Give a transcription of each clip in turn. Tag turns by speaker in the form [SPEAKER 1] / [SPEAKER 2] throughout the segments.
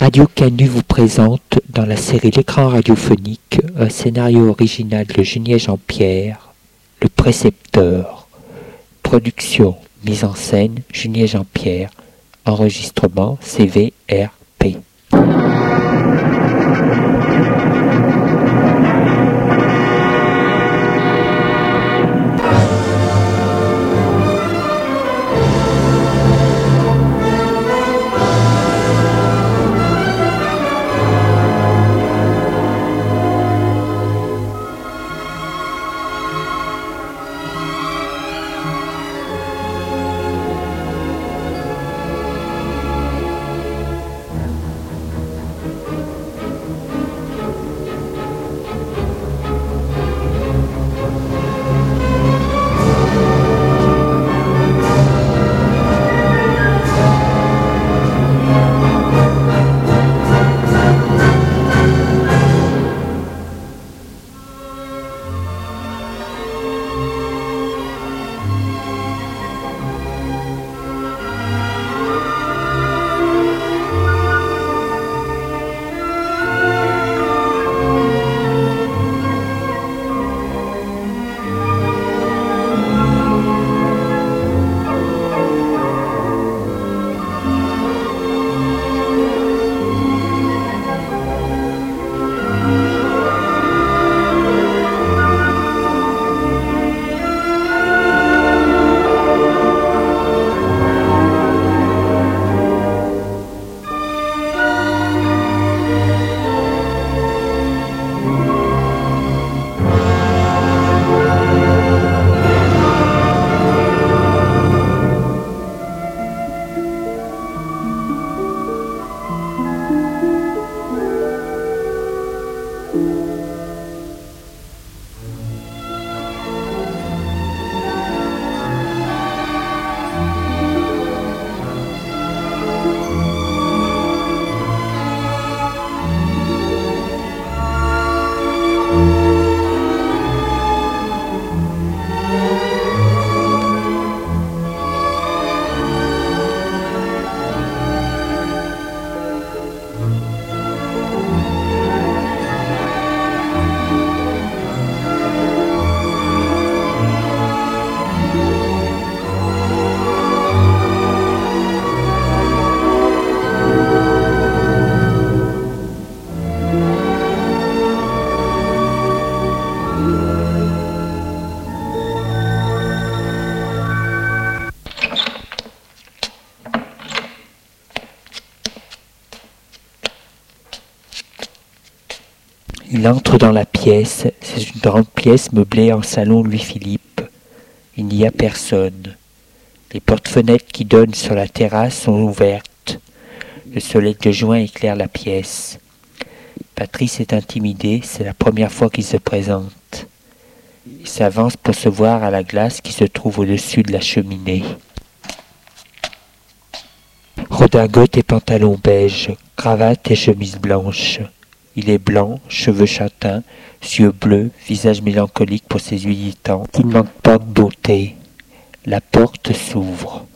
[SPEAKER 1] Radio Canu vous présente, dans la série L'écran radiophonique, un scénario original de Geniez Jean-Pierre, Le Précepteur. Production, mise en scène, Geniez Jean-Pierre. Enregistrement, CVRP. Il entre dans la pièce, c'est une grande pièce meublée en salon Louis-Philippe. Il n'y a personne. Les portes-fenêtres qui donnent sur la terrasse sont ouvertes. Le soleil de juin éclaire la pièce. Patrice est intimidé, c'est la première fois qu'il se présente. Il s'avance pour se voir à la glace qui se trouve au-dessus de la cheminée. Redingote et pantalon beige, cravate et chemise blanche. Il est blanc, cheveux châtains, yeux bleus, visage mélancolique pour ses 8 ans, qui ne manque pas de beauté. La porte s'ouvre.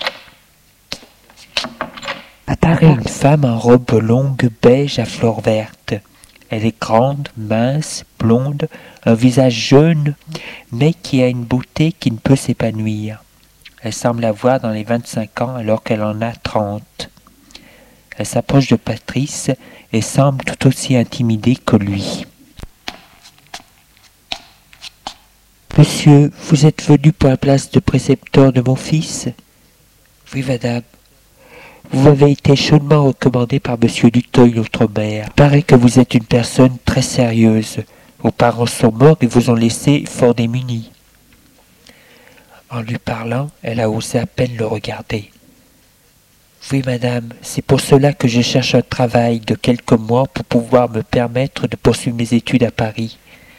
[SPEAKER 1] Apparaît une femme en robe longue beige à fleurs vertes. Elle est grande, mince, blonde, un visage jeune, mais qui a une beauté qui ne peut s'épanouir. Elle semble avoir dans les 25 ans alors qu'elle en a 30. Elle s'approche de Patrice et semble tout aussi intimidée que lui. « Monsieur, vous êtes venu pour la place de précepteur de mon fils ?»« Oui, madame. Vous avez été chaudement recommandé par monsieur Duteuil, notre maire. Il paraît que vous êtes une personne très sérieuse. Vos parents sont morts et vous ont laissé fort démunis. » En lui parlant, elle a osé à peine le regarder. « Oui, madame, c'est pour cela que je cherche un travail de quelques mois pour pouvoir me permettre de poursuivre mes études à Paris.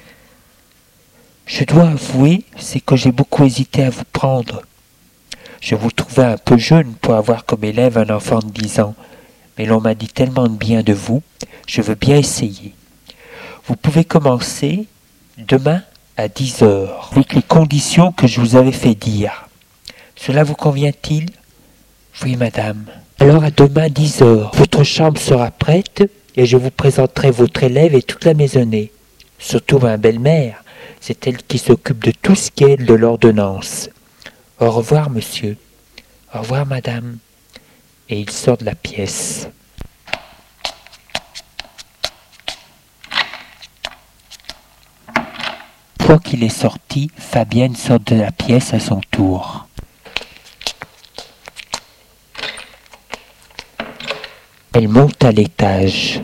[SPEAKER 1] Je dois avouer, c'est que j'ai beaucoup hésité à vous prendre. Je vous trouvais un peu jeune pour avoir comme élève un enfant de 10 ans, mais l'on m'a dit tellement de bien de vous, je veux bien essayer. Vous pouvez commencer demain à 10 heures, avec les conditions que je vous avais fait dire. Cela vous convient-il ? Oui, madame. Alors à demain 10 heures. Votre chambre sera prête et je vous présenterai votre élève et toute la maisonnée. Surtout ma belle-mère, c'est elle qui s'occupe de tout ce qui est de l'ordonnance. Au revoir, monsieur. Au revoir, madame. Et il sort de la pièce. Une fois qu'il est sorti, Fabienne sort de la pièce à son tour. Elle monte à l'étage.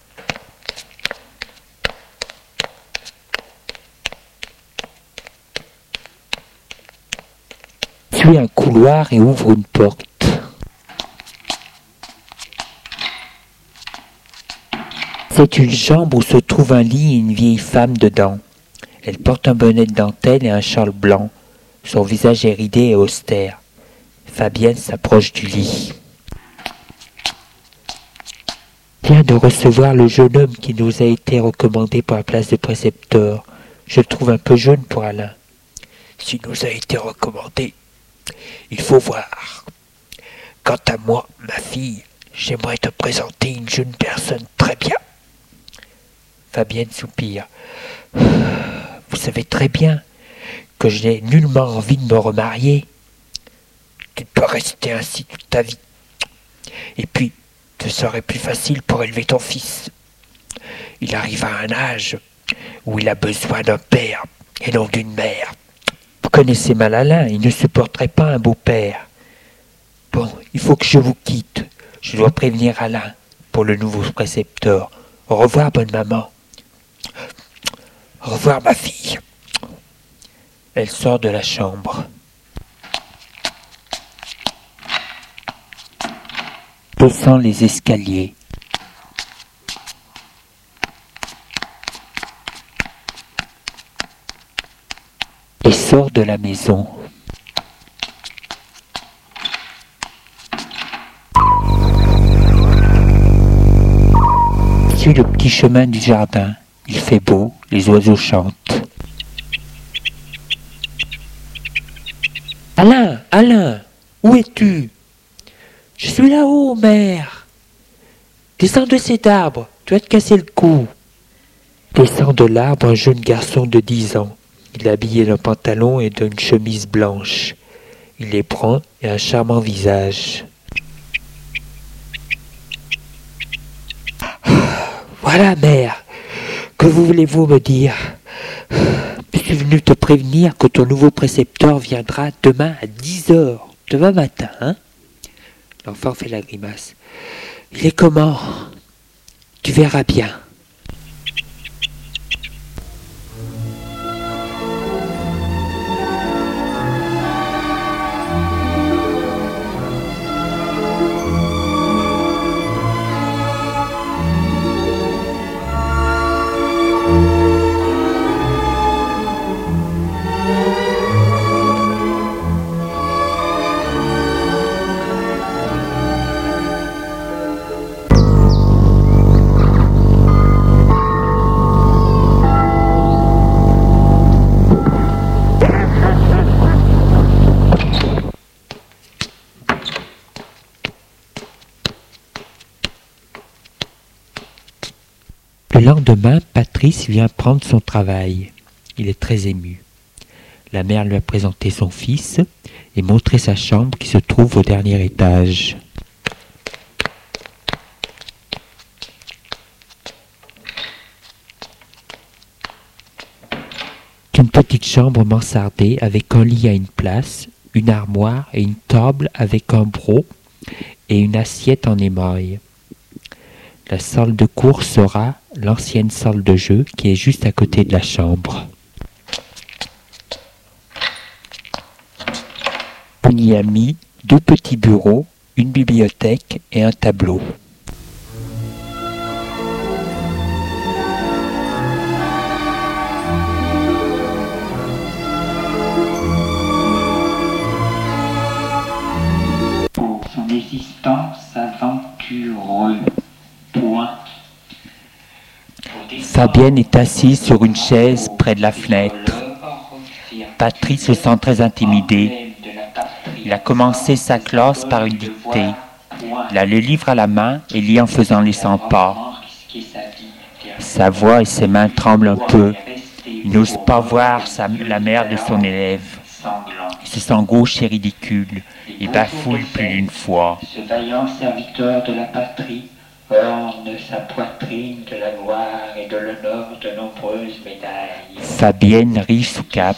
[SPEAKER 1] Suit un couloir et ouvre une porte. C'est une chambre où se trouve un lit et une vieille femme dedans. Elle porte un bonnet de dentelle et un châle blanc. Son visage est ridé et austère. Fabienne s'approche du lit. Vient de recevoir le jeune homme qui nous a été recommandé pour la place de précepteur. Je le trouve un peu jeune pour Alain. S'il nous a été recommandé, il faut voir. Quant à moi, ma fille, j'aimerais te présenter une jeune personne très bien. Fabienne soupire. Vous savez très bien que je n'ai nullement envie de me remarier. Tu ne peux rester ainsi toute ta vie. Et puis, ce serait plus facile pour élever ton fils. Il arrive à un âge où il a besoin d'un père et non d'une mère. Vous connaissez mal Alain, il ne supporterait pas un beau-père. Bon, il faut que je vous quitte. Je dois prévenir Alain pour le nouveau précepteur. Au revoir, bonne maman. Au revoir, ma fille. Elle sort de la chambre. Descend les escaliers. Et sort de la maison. Suit le petit chemin du jardin. Il fait beau, les oiseaux chantent. Alain, Alain, où es-tu? Je suis là-haut, mère. Descends de cet arbre, tu vas te casser le cou. Descend de l'arbre un jeune garçon de 10 ans. Il est habillé d'un pantalon et d'une chemise blanche. Il est brun et un charmant visage. Voilà, mère. Que voulez-vous me dire? Je suis venu te prévenir que ton nouveau précepteur viendra demain à 10 heures. Demain matin, hein? L'enfant fait la grimace. Il est comment? Tu verras bien. Le lendemain, Patrice vient prendre son travail. Il est très ému. La mère lui a présenté son fils et montré sa chambre qui se trouve au dernier étage. Une petite chambre mansardée avec un lit à une place, une armoire et une table avec un broc et une assiette en émail. La salle de cours sera l'ancienne salle de jeu qui est juste à côté de la chambre. On y a mis 2 petits bureaux, une bibliothèque et un tableau. Pour son existence aventureuse. Fabienne est assise sur une chaise près de la fenêtre. Patrice se sent très intimidé. Il a commencé sa classe par une dictée. la le livre à la main et lit en faisant les 100 pas. Sa voix et ses mains tremblent un peu. Il n'ose pas voir la mère de son élève. Il se sent gauche et ridicule. Il bafouille plus d'une fois.
[SPEAKER 2] Ce vaillant serviteur de la patrie orne sa poitrine de la gloire et de l'honneur de nombreuses médailles.
[SPEAKER 1] Fabienne rit sous cape,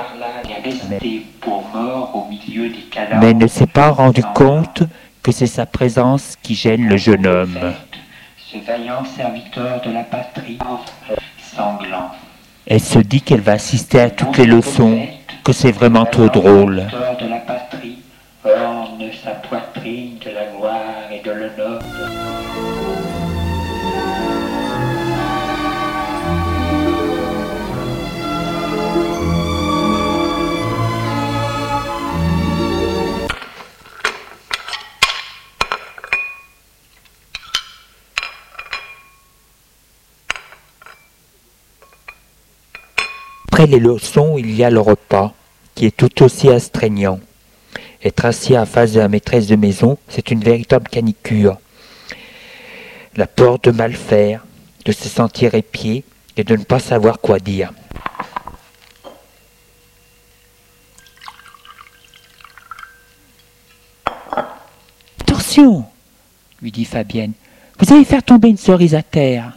[SPEAKER 1] mais ne s'est pas rendu compte que c'est sa présence qui gêne le jeune homme.
[SPEAKER 2] Ce vaillant serviteur de la patrie sanglant.
[SPEAKER 1] Elle se dit qu'elle va assister à toutes les leçons, que c'est vraiment trop drôle.
[SPEAKER 2] De la patrie orne sa poitrine de la gloire et de l'honneur.
[SPEAKER 1] Après les leçons, il y a le repas, qui est tout aussi astreignant. Être assis en face de la maîtresse de maison, c'est une véritable canicule. La peur de mal faire, de se sentir épié et de ne pas savoir quoi dire. Attention, lui dit Fabienne, vous allez faire tomber une cerise à terre.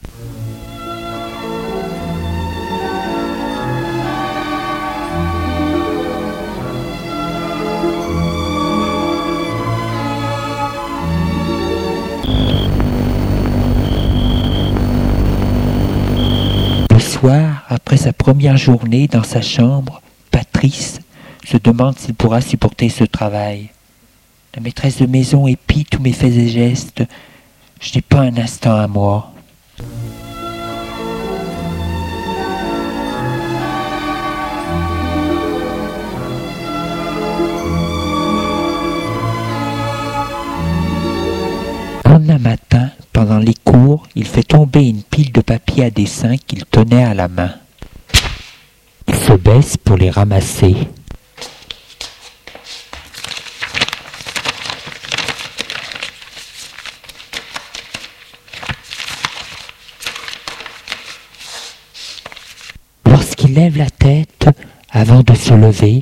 [SPEAKER 1] Soir, après sa première journée dans sa chambre, Patrice se demande s'il pourra supporter ce travail. La maîtresse de maison épie tous mes faits et gestes. Je n'ai pas un instant à moi. Le lendemain matin, pendant les cours, il fait tomber une pile de papiers à dessin qu'il tenait à la main. Il se baisse pour les ramasser. Lorsqu'il lève la tête, avant de se lever,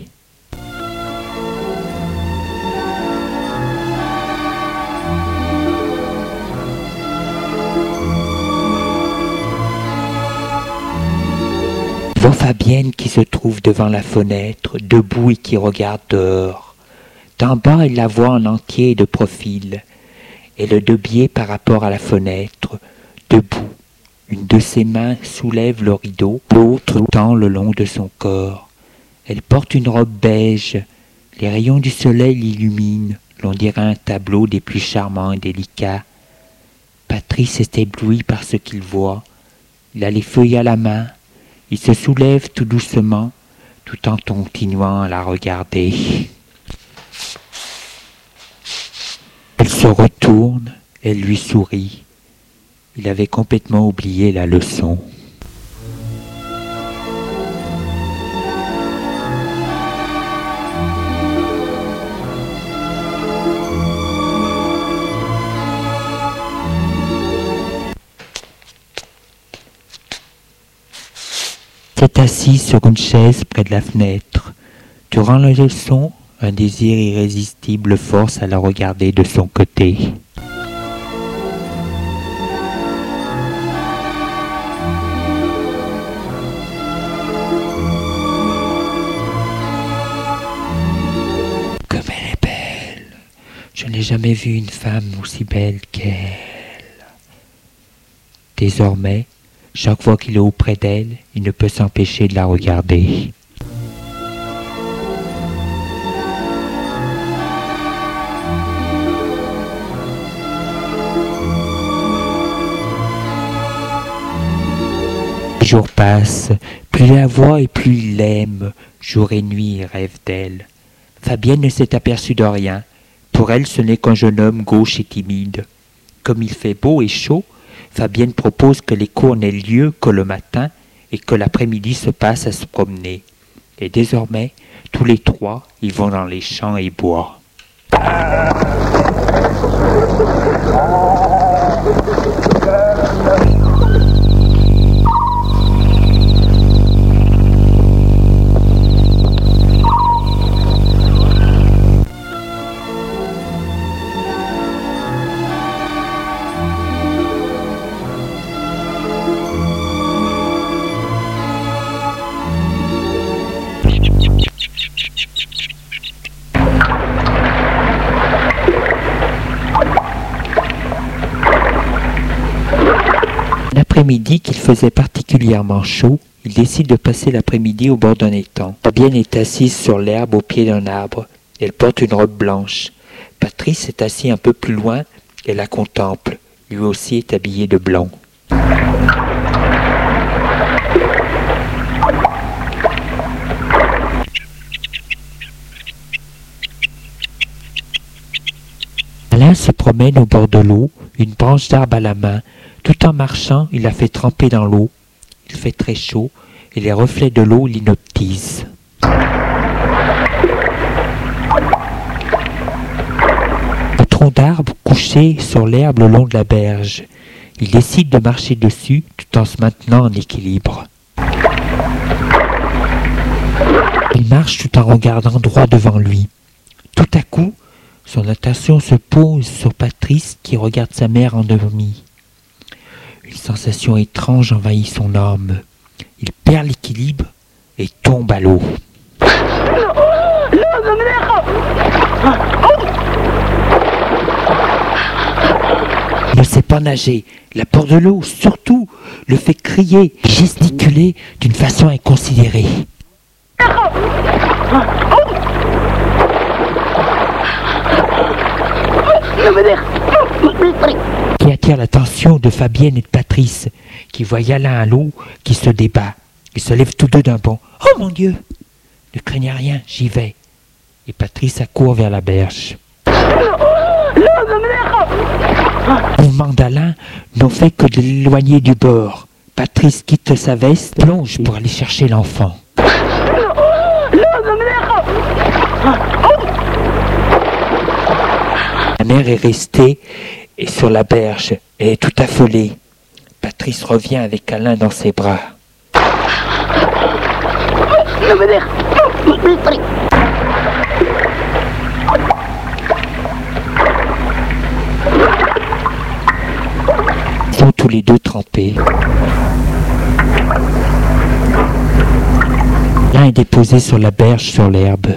[SPEAKER 1] voit Fabienne qui se trouve devant la fenêtre, debout et qui regarde dehors. D'en bas, il la voit en entier et de profil. Elle est de biais par rapport à la fenêtre, debout. Une de ses mains soulève le rideau, l'autre tend le long de son corps. Elle porte une robe beige. Les rayons du soleil l'illuminent. L'on dirait un tableau des plus charmants et délicats. Patrice est ébloui par ce qu'il voit. Il a les feuilles à la main. Il se soulève tout doucement, tout en continuant à la regarder. Elle se retourne, elle lui sourit. Il avait complètement oublié la leçon. S'est assis sur une chaise près de la fenêtre. Durant la leçon, un désir irrésistible le force à la regarder de son côté. Comme elle est belle. Je n'ai jamais vu une femme aussi belle qu'elle. Désormais, chaque fois qu'il est auprès d'elle, il ne peut s'empêcher de la regarder. Les jours passent, plus il la voit et plus il l'aime. Jour et nuit, il rêve d'elle. Fabienne ne s'est aperçue de rien. Pour elle, ce n'est qu'un jeune homme gauche et timide. Comme il fait beau et chaud, Fabienne propose que les cours n'aient lieu que le matin et que l'après-midi se passe à se promener. Et désormais, tous les trois, ils vont dans les champs et bois. L'après-midi qu'il faisait particulièrement chaud, il décide de passer l'après-midi au bord d'un étang. Fabienne est assise sur l'herbe au pied d'un arbre. Elle porte une robe blanche. Patrice est assis un peu plus loin et la contemple. Lui aussi est habillé de blanc. Alain se promène au bord de l'eau, une branche d'arbre à la main. Tout en marchant, il la fait tremper dans l'eau. Il fait très chaud et les reflets de l'eau l'hypnotisent. Un tronc d'arbre couché sur l'herbe le long de la berge. Il décide de marcher dessus tout en se maintenant en équilibre. Il marche tout en regardant droit devant lui. Tout à coup, son attention se pose sur Patrice qui regarde sa mère endormie. Une sensation étrange envahit son âme. Il perd l'équilibre et tombe à l'eau. Il ne sait pas nager. La peur de l'eau, surtout, le fait crier, gesticuler d'une façon inconsidérée. Qui attire l'attention de Fabienne et de Patrice, qui voient Alain à l'eau, qui se débat. Ils se lèvent tous deux d'un bond. « Oh mon Dieu! Ne craignez rien, j'y vais. » Et Patrice accourt vers la berge. Le mouvement d'Alain n'ont fait que de l'éloigner du bord. Patrice quitte sa veste, plonge pour aller chercher l'enfant. La mère est restée et sur la berge. Elle est tout affolée. Patrice revient avec Alain dans ses bras. Ils sont tous les deux trempés. L'un est déposé sur la berge sur l'herbe.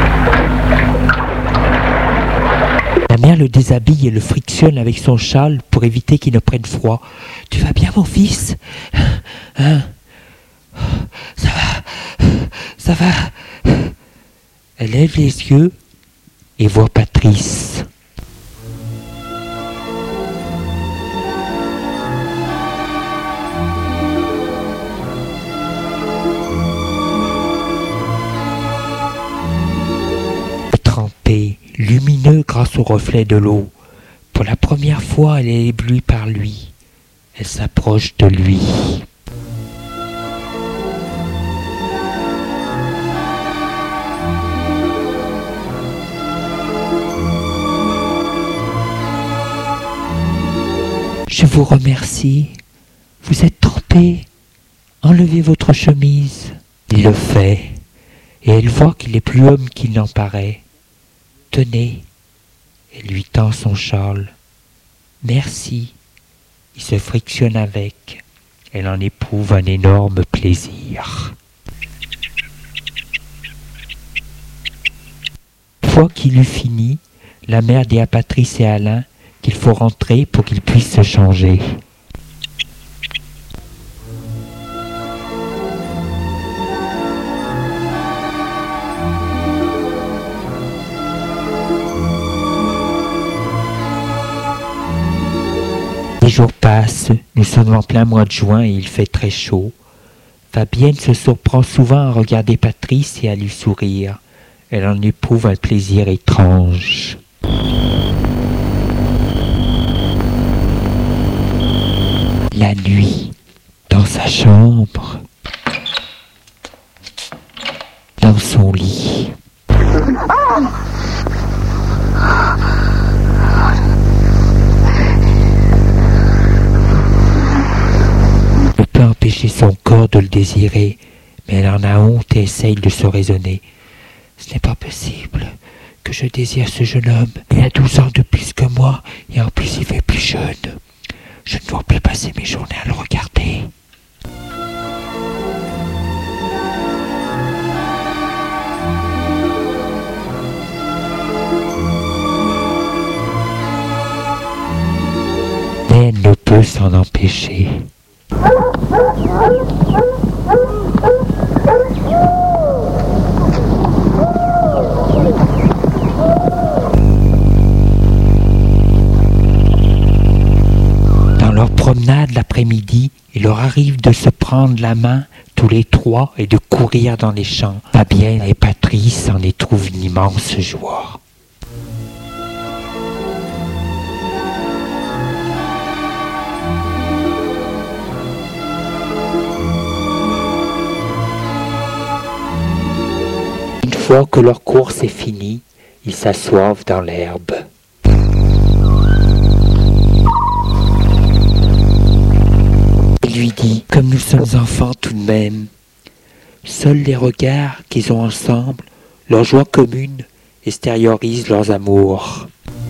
[SPEAKER 1] La mère le déshabille et le frictionne avec son châle pour éviter qu'il ne prenne froid. « Tu vas bien, mon fils ? Hein ? Ça va ? Ça va ?» Elle lève les yeux et voit Patrice. Trempé, lumineux grâce au reflet de l'eau. Pour la première fois, elle est éblouie par lui. Elle s'approche de lui. Je vous remercie. Vous êtes trempé. Enlevez votre chemise. Il le fait, et elle voit qu'il est plus homme qu'il n'en paraît. Tenez. Elle lui tend son châle. Merci. Il se frictionne avec. Elle en éprouve un énorme plaisir. Une fois qu'il eut fini, la mère dit à Patrice et Alain qu'il faut rentrer pour qu'ils puissent se changer. Les jours passent, nous sommes en plein mois de juin et il fait très chaud. Fabienne se surprend souvent à regarder Patrice et à lui sourire. Elle en éprouve un plaisir étrange. La nuit, dans sa chambre, dans son lit. empêcher son corps de le désirer, mais elle en a honte et essaye de se raisonner. Ce n'est pas possible que je désire ce jeune homme. Il a 12 ans de plus que moi, et en plus il fait plus jeune. Je ne dois plus passer mes journées à le regarder. Mais elle ne peut s'en empêcher. Dans leur promenade l'après-midi, il leur arrive de se prendre la main tous les trois et de courir dans les champs. Fabienne et Patrice en éprouvent une immense joie. Une fois que leur course est finie, ils s'assoivent dans l'herbe. Il lui dit, comme nous sommes enfants tout de même, seuls les regards qu'ils ont ensemble, leur joie commune, extériorisent leurs amours.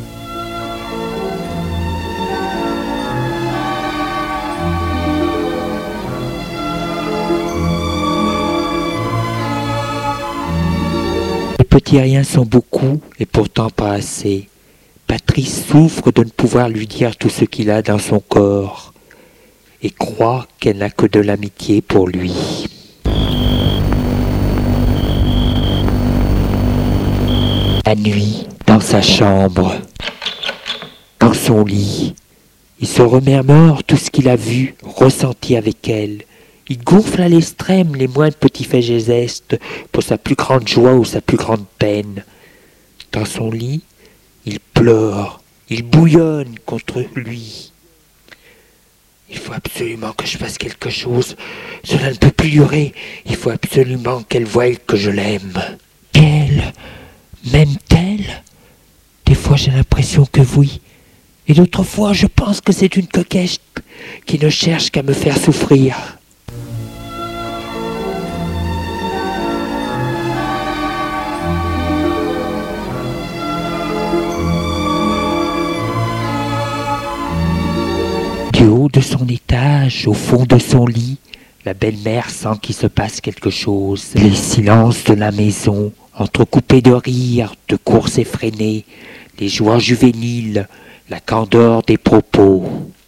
[SPEAKER 1] Les petits riens sont beaucoup et pourtant pas assez. Patrice souffre de ne pouvoir lui dire tout ce qu'il a dans son corps et croit qu'elle n'a que de l'amitié pour lui. La nuit, dans sa chambre, dans son lit, il se remémore tout ce qu'il a vu, ressenti avec elle. Il gonfle à l'extrême les moindres petits faits et gestes pour sa plus grande joie ou sa plus grande peine. Dans son lit, il pleure, il bouillonne contre lui. Il faut absolument que je fasse quelque chose. Cela ne peut plus durer. Il faut absolument qu'elle voie que je l'aime. Qu'elle m'aime-t-elle? Des fois j'ai l'impression que oui. Et d'autres fois je pense que c'est une coquette qui ne cherche qu'à me faire souffrir. Du haut de son étage, au fond de son lit, la belle-mère sent qu'il se passe quelque chose. Les silences de la maison, entrecoupés de rires, de courses effrénées, les joies juvéniles, la candeur des propos.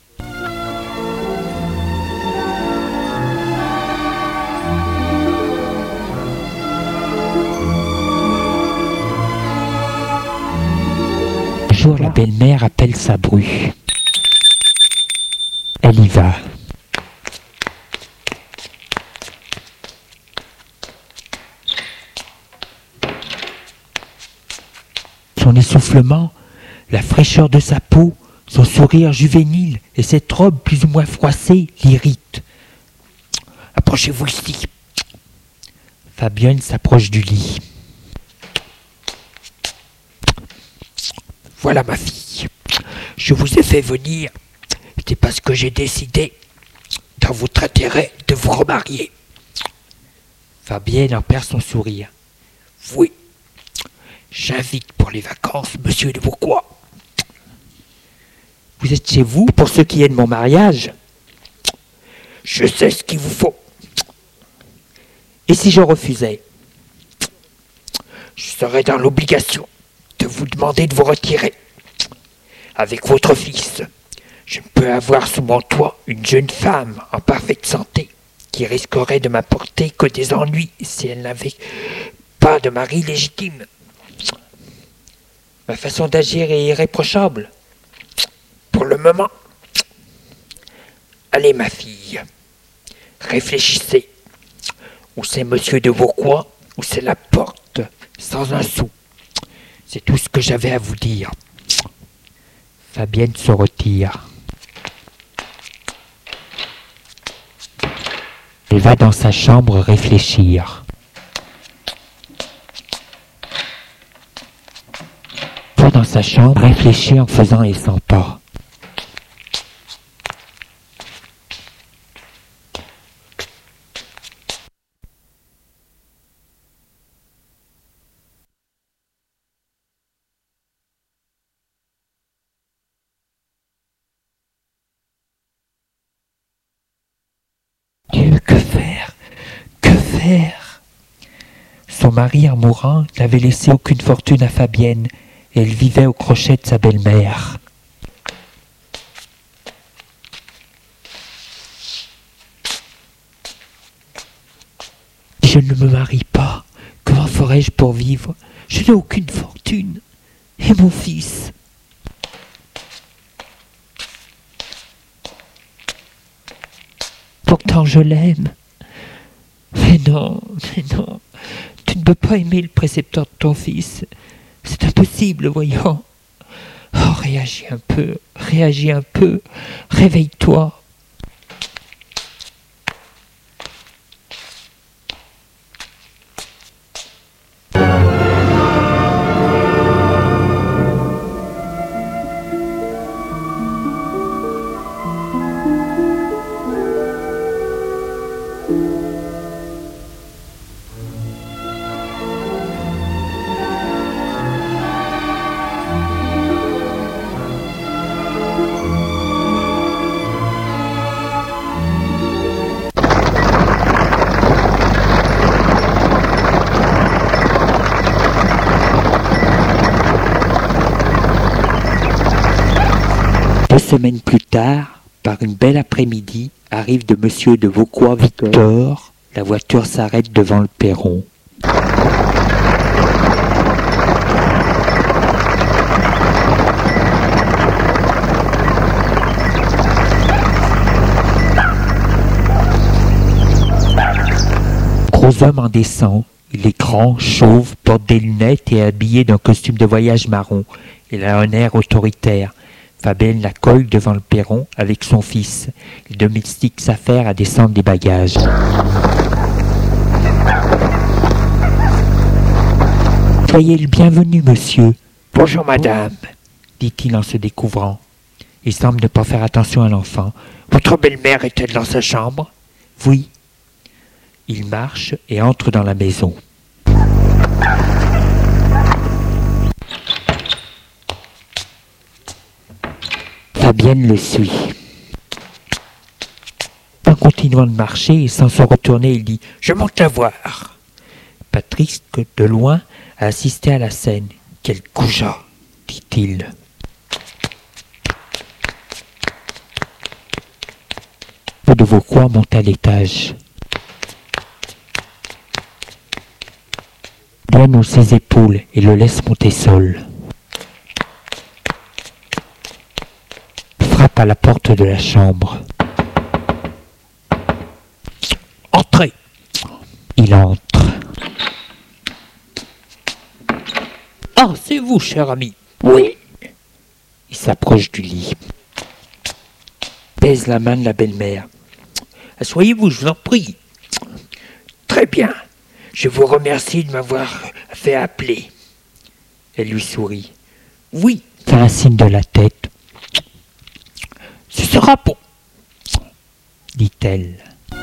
[SPEAKER 1] Un jour, la belle-mère appelle sa bru. Elle y va. Son essoufflement, la fraîcheur de sa peau, son sourire juvénile et cette robe plus ou moins froissée l'irritent. Approchez-vous ici. Fabienne s'approche du lit. Voilà ma fille. Je vous ai fait venir. C'est parce que j'ai décidé, dans votre intérêt, de vous remarier. Fabienne en perd son sourire. Oui, j'invite pour les vacances monsieur de Bourgois. Vous êtes chez vous pour ce qui est de mon mariage? Je sais ce qu'il vous faut. Et si je refusais? Je serais dans l'obligation de vous demander de vous retirer avec votre fils. Je ne peux avoir sous mon toit une jeune femme en parfaite santé qui risquerait de m'apporter que des ennuis si elle n'avait pas de mari légitime. Ma façon d'agir est irréprochable. Pour le moment. Allez ma fille, réfléchissez. Ou c'est monsieur de Bourgois, ou c'est la porte, sans un sou. C'est tout ce que j'avais à vous dire. Fabienne se retire. Elle va dans sa chambre réfléchir. Va dans sa chambre réfléchir en faisant les 100 pas. père. Son mari, en mourant, n'avait laissé aucune fortune à Fabienne, et elle vivait au crochet de sa belle-mère. Si je ne me marie pas, comment ferai-je pour vivre? Je n'ai aucune fortune. Et mon fils? Pourtant je l'aime. Mais non, tu ne peux pas aimer le précepteur de ton fils. C'est impossible, voyons. Oh, réagis un peu, réveille-toi. Deux semaines plus tard, par une belle après-midi, arrive de Monsieur de Vauquois-Victor. La voiture s'arrête devant le perron. Gros homme en descend. Il est grand, chauve, porte des lunettes et est habillé d'un costume de voyage marron. Il a un air autoritaire. Fabienne la colle devant le perron avec son fils. Il domestique sa affaire à descendre des bagages. Soyez le bienvenu, monsieur. Bonjour, madame, dit-il en se découvrant. Il semble ne pas faire attention à l'enfant. Votre belle-mère est-elle dans sa chambre? Oui. Il marche et entre dans la maison. Fabienne le suit. En continuant de marcher et sans se retourner, il dit « Je monte la voir !» Patrice, de loin, a assisté à la scène. « Quel goujat !» dit-il. De Vauquois monte à l'étage. Bien hausse ses épaules et le laisse monter seul. Frappe à la porte de la chambre. Entrez. Il entre. Ah, c'est vous, cher ami. Oui. Il s'approche du lit. Baise la main de la belle-mère. Asseyez-vous, je vous en prie. Très bien. Je vous remercie de m'avoir fait appeler. Elle lui sourit. Oui. Fait un signe de la tête. Ce sera bon, dit-elle.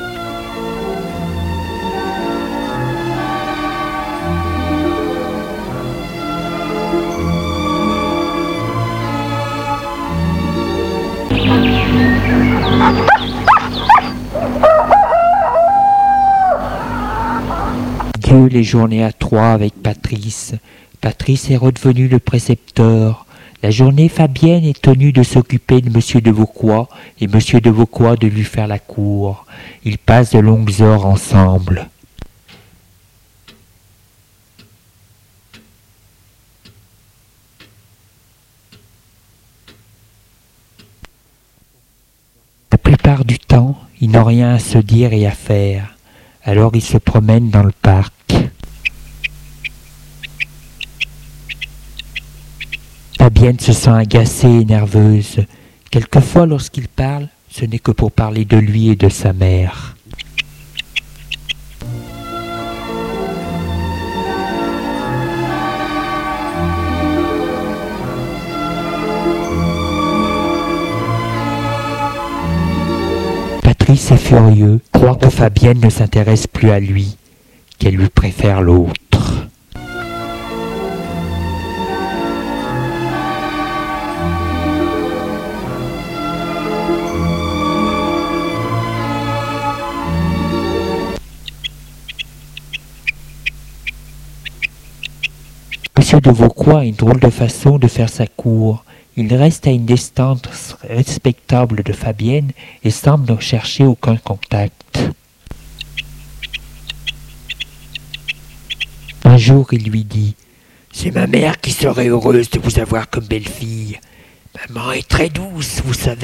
[SPEAKER 1] Dieu, les journées à trois avec Patrice. Patrice est redevenu le précepteur. La journée, Fabienne est tenue de s'occuper de Monsieur de Vauquois et Monsieur de Vauquois de lui faire la cour. Ils passent de longues heures ensemble. La plupart du temps, ils n'ont rien à se dire et à faire. Alors ils se promènent dans le parc. Fabienne se sent agacée et nerveuse. Quelquefois, lorsqu'il parle, ce n'est que pour parler de lui et de sa mère. Patrice est furieux, croit que Fabienne ne s'intéresse plus à lui, qu'elle lui préfère l'autre. Monsieur de Vauquois a une drôle de façon de faire sa cour. Il reste à une distance respectable de Fabienne et semble ne chercher aucun contact. Un jour, il lui dit « C'est ma mère qui serait heureuse de vous avoir comme belle-fille. Maman est très douce, vous savez. »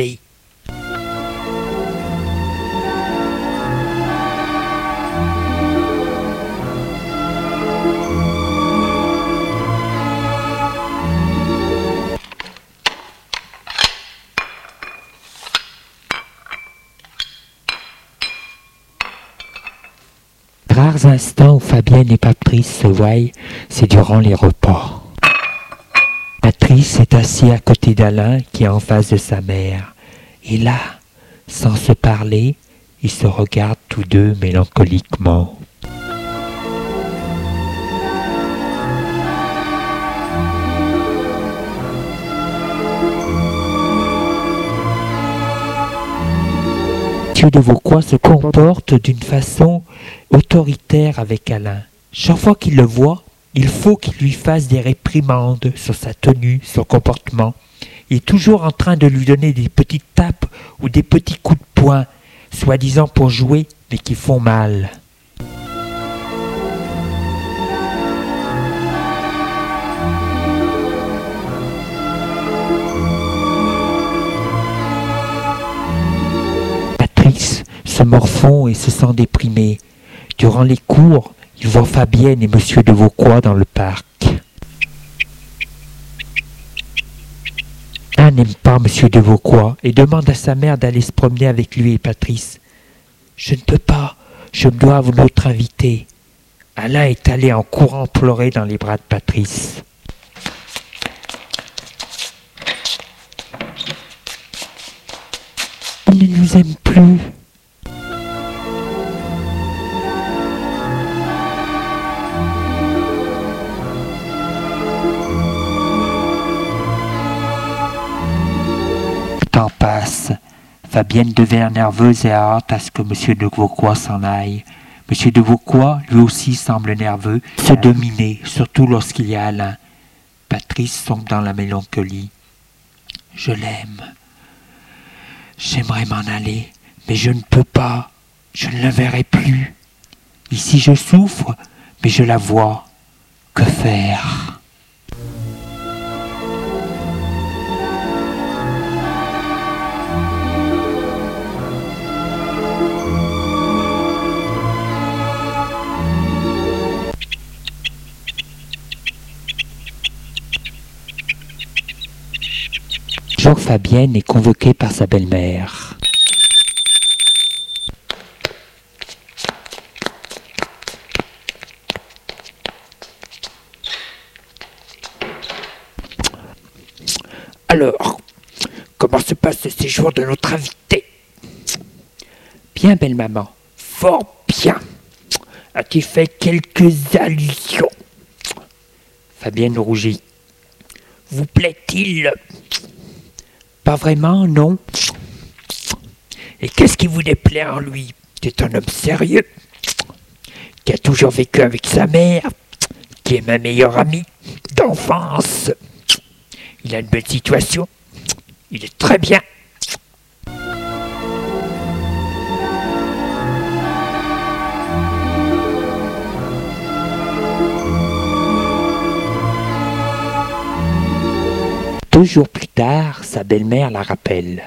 [SPEAKER 1] Rares instants où Fabienne et Patrice se voient, c'est durant les repas. Patrice est assis à côté d'Alain qui est en face de sa mère. Et là, sans se parler, ils se regardent tous deux mélancoliquement. Monsieur de Vauquois se comporte d'une façon autoritaire avec Alain. Chaque fois qu'il le voit, il faut qu'il lui fasse des réprimandes sur sa tenue, son comportement. Il est toujours en train de lui donner des petites tapes ou des petits coups de poing, soi-disant pour jouer, mais qui font mal. Patrice se morfond et se sent déprimé. Durant les cours, il voit Fabienne et Monsieur de Vauquois dans le parc. Alain n'aime pas Monsieur de Vauquois et demande à sa mère d'aller se promener avec lui et Patrice. « Je ne peux pas, je me dois à notre invité. » Alain est allé en courant pleurer dans les bras de Patrice. « Il ne nous aime plus. » Le temps passe. Fabienne devient nerveuse et a hâte à ce que Monsieur de Vauquois s'en aille. Monsieur de Vauquois, lui aussi, semble nerveux, se dominer, surtout lorsqu'il y a Alain. Patrice sombre dans la mélancolie. « Je l'aime. J'aimerais m'en aller, mais je ne peux pas. Je ne la verrai plus. Ici, je souffre, mais je la vois. Que faire ?» Un jour, Fabienne est convoquée par sa belle-mère. Alors, comment se passe le séjour de notre invité? Bien, belle maman, fort bien. As-tu fait quelques allusions? Fabienne rougit. Vous plaît-il? Pas vraiment, non. Et qu'est-ce qui vous déplaît en lui? C'est un homme sérieux, qui a toujours vécu avec sa mère, qui est ma meilleure amie d'enfance. Il a une belle situation. Il est très bien. Deux jours plus tard, sa belle-mère la rappelle.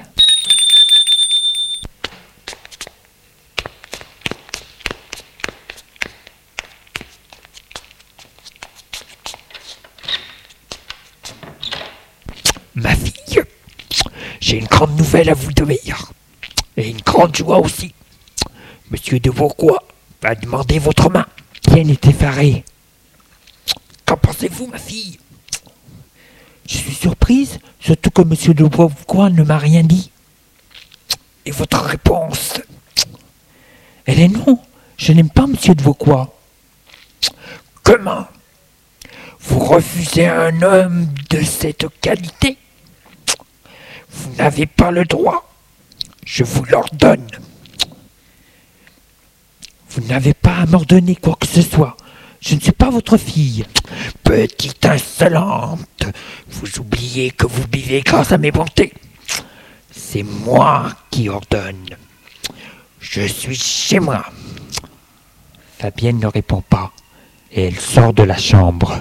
[SPEAKER 1] Ma fille, j'ai une grande nouvelle à vous donner, et une grande joie aussi. Monsieur de Vauquois va demander votre main. Bien est effarée. Qu'en pensez-vous, ma fille? Je suis surprise, surtout que Monsieur de Vauquois ne m'a rien dit. Et votre réponse? Elle est non, je n'aime pas Monsieur de Vauquois. Comment? Vous refusez un homme de cette qualité? Vous n'avez pas le droit. Je vous l'ordonne. Vous n'avez pas à m'ordonner quoi que ce soit. Je ne suis pas votre fille. Petite insolente, vous oubliez que vous vivez grâce à mes bontés. C'est moi qui ordonne. Je suis chez moi. Fabienne ne répond pas et elle sort de la chambre.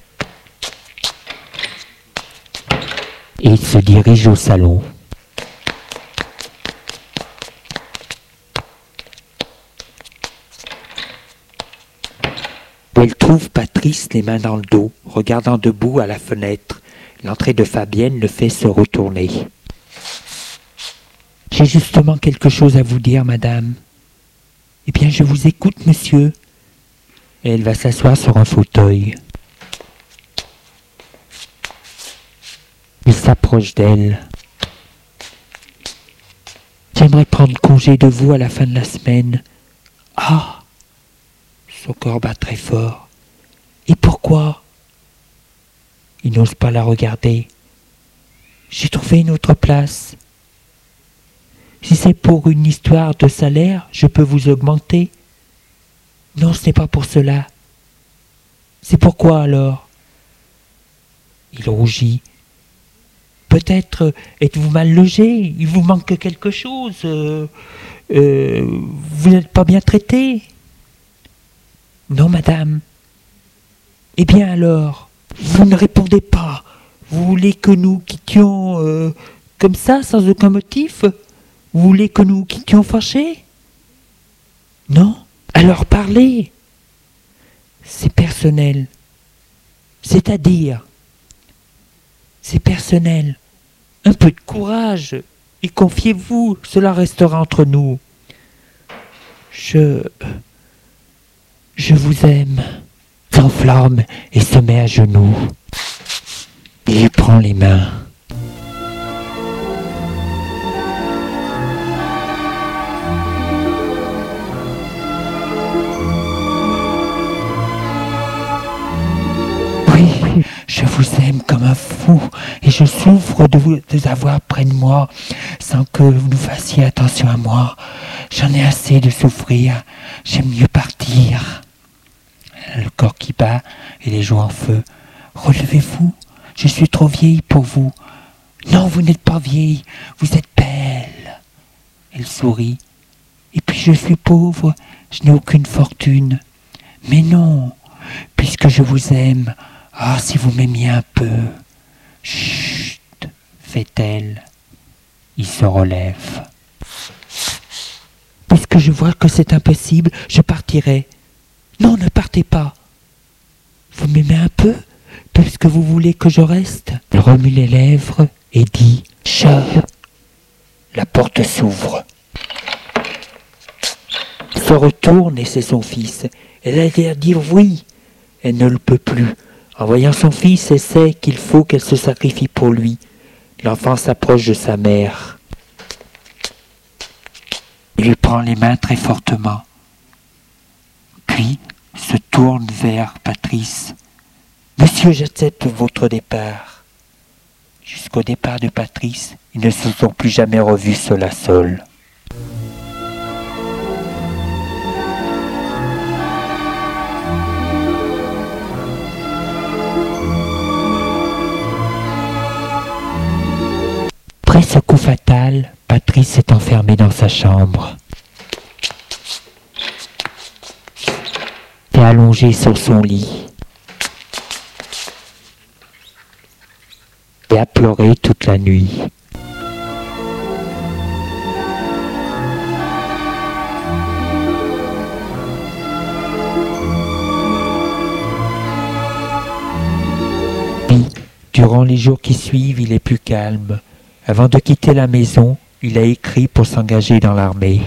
[SPEAKER 1] Et il se dirige au salon. Où elle trouve Patrice les mains dans le dos, regardant debout à la fenêtre. L'entrée de Fabienne le fait se retourner. « J'ai justement quelque chose à vous dire, madame. »« Eh bien, je vous écoute, monsieur. » Et elle va s'asseoir sur un fauteuil. Il s'approche d'elle. « J'aimerais prendre congé de vous à la fin de la semaine. »« Ah !» Son corps bat très fort. « Et pourquoi ?» Il n'ose pas la regarder. « J'ai trouvé une autre place. Si c'est pour une histoire de salaire, je peux vous augmenter. » « Non, ce n'est pas pour cela. »« C'est pourquoi alors ?» Il rougit. « Peut-être êtes-vous mal logé, il vous manque quelque chose. Vous n'êtes pas bien traité. » « Non, madame. »« Eh bien alors, vous ne répondez pas. Vous voulez que nous quittions comme ça, sans aucun motif? Vous voulez que nous quittions fâchés? Non? Alors parlez. C'est personnel. C'est-à-dire? C'est personnel. Un peu de courage et confiez-vous, cela restera entre nous. Je vous aime. S'enflamme et se met à genoux. Il lui prend les mains. Oui, je vous aime comme un fou et je souffre de vous avoir près de moi sans que vous nous fassiez attention à moi. J'en ai assez de souffrir. J'aime mieux partir. Le corps qui bat et les joues en feu. Relevez-vous, je suis trop vieille pour vous. Non, vous n'êtes pas vieille, vous êtes belle. Elle sourit. Et puis je suis pauvre, je n'ai aucune fortune. Mais non, puisque je vous aime, ah, si vous m'aimiez un peu. Chut, fait-elle. Il se relève. Puisque je vois que c'est impossible, je partirai. Non, ne partez pas. Vous m'aimez un peu, puisque vous voulez que je reste. Elle remue les lèvres et dit « Chat ». La porte s'ouvre. Elle se retourne et c'est son fils. Elle a l'air dire oui. Elle ne le peut plus. En voyant son fils, elle sait qu'il faut qu'elle se sacrifie pour lui. L'enfant s'approche de sa mère. Il lui prend les mains très fortement. Puis se tourne vers Patrice. « Monsieur, j'accepte votre départ. » Jusqu'au départ de Patrice, ils ne se sont plus jamais revus seul à seul. Après ce coup fatal, Patrice est enfermé dans sa chambre. Et allongé sur son lit. Et a pleuré toute la nuit. Puis, durant les jours qui suivent, il est plus calme. Avant de quitter la maison, il a écrit pour s'engager dans l'armée.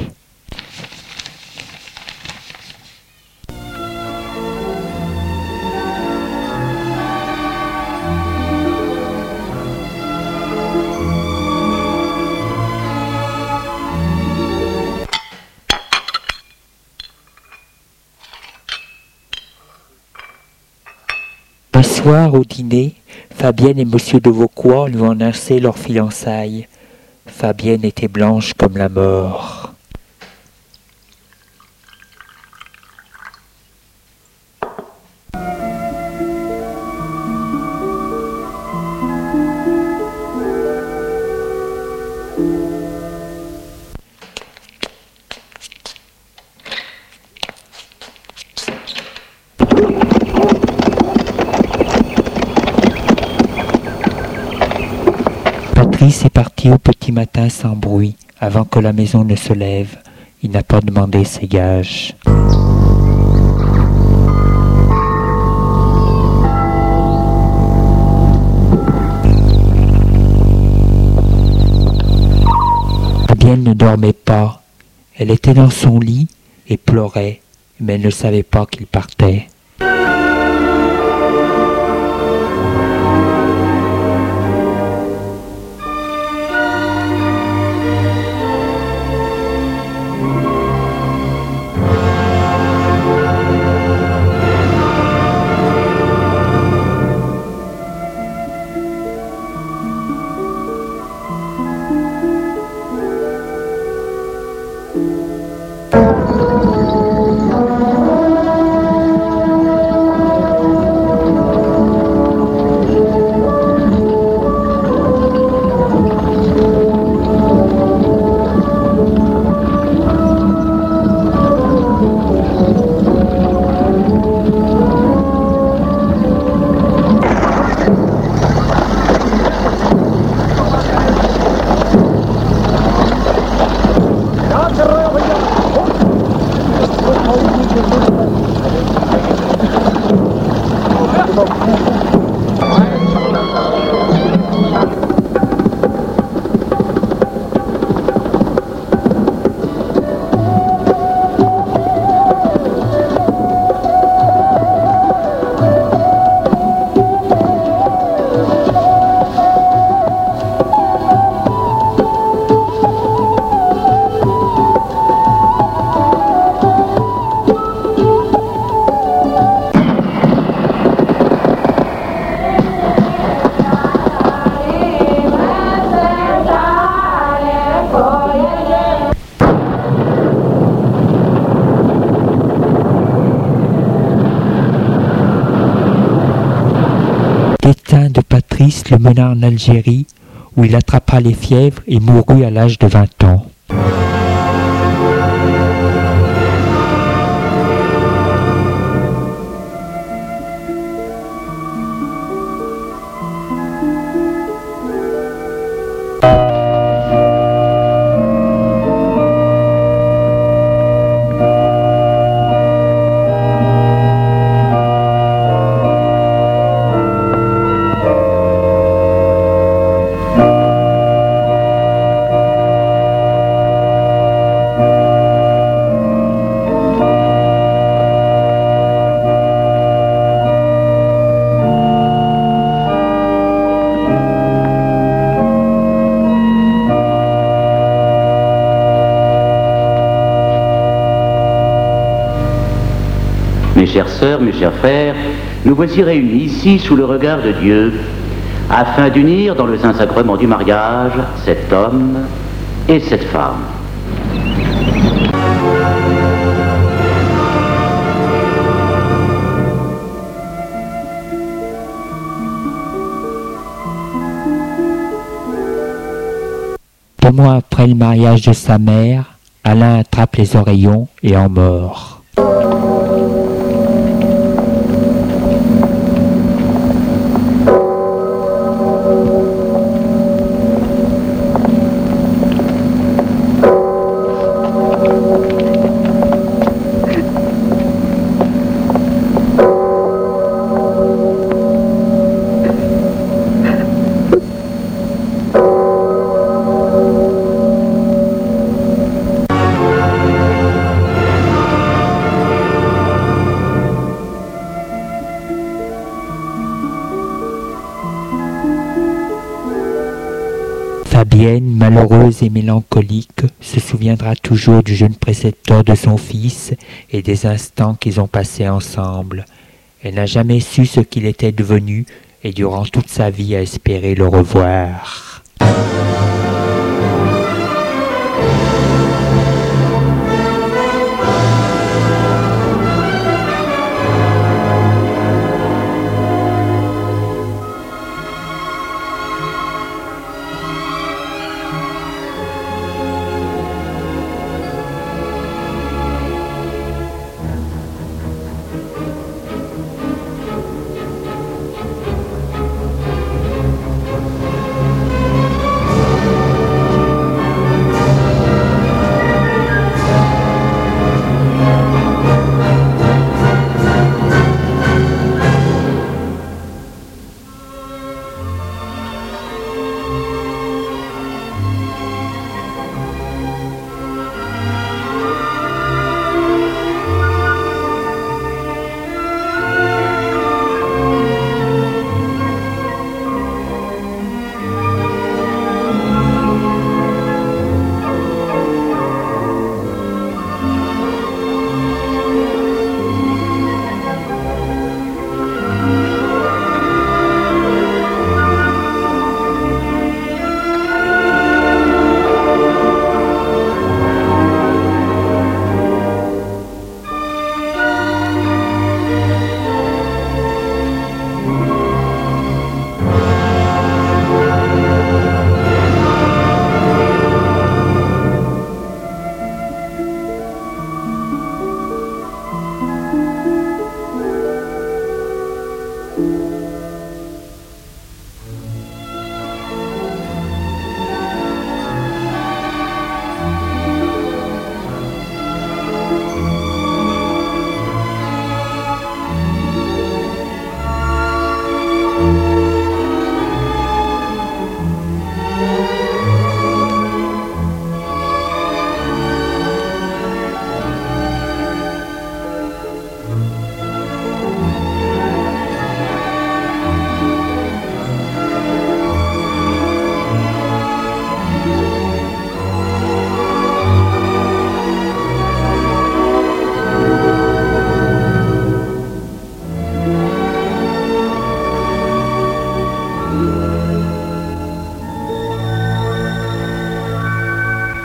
[SPEAKER 1] Un soir, au dîner, Fabienne et Monsieur de Vauquois lui ont annoncé leur fiançailles. Fabienne était blanche comme la mort. Patrice est parti au petit matin sans bruit, avant que la maison ne se lève. Il n'a pas demandé ses gages. Fabienne ne dormait pas. Elle était dans son lit et pleurait, mais elle ne savait pas qu'il partait. Destin de Patrice le mena en Algérie, où il attrapa les fièvres et mourut à l'âge de 20 ans.
[SPEAKER 3] Mes chères sœurs, mes chers frères, nous voici réunis ici sous le regard de Dieu, afin d'unir dans le Saint-Sacrement du mariage cet homme et cette femme.
[SPEAKER 1] Deux mois après le mariage de sa mère, Alain attrape les oreillons et en meurt. Fabienne, malheureuse et mélancolique, se souviendra toujours du jeune précepteur de son fils et des instants qu'ils ont passés ensemble. Elle n'a jamais su ce qu'il était devenu et durant toute sa vie a espéré le revoir.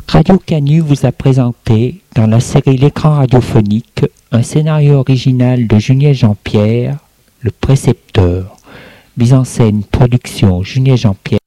[SPEAKER 1] Radio Canu vous a présenté, dans la série L'écran radiophonique, un scénario original de Julien Jean-Pierre, Le Précepteur. Mise en scène, production, Julien Jean-Pierre.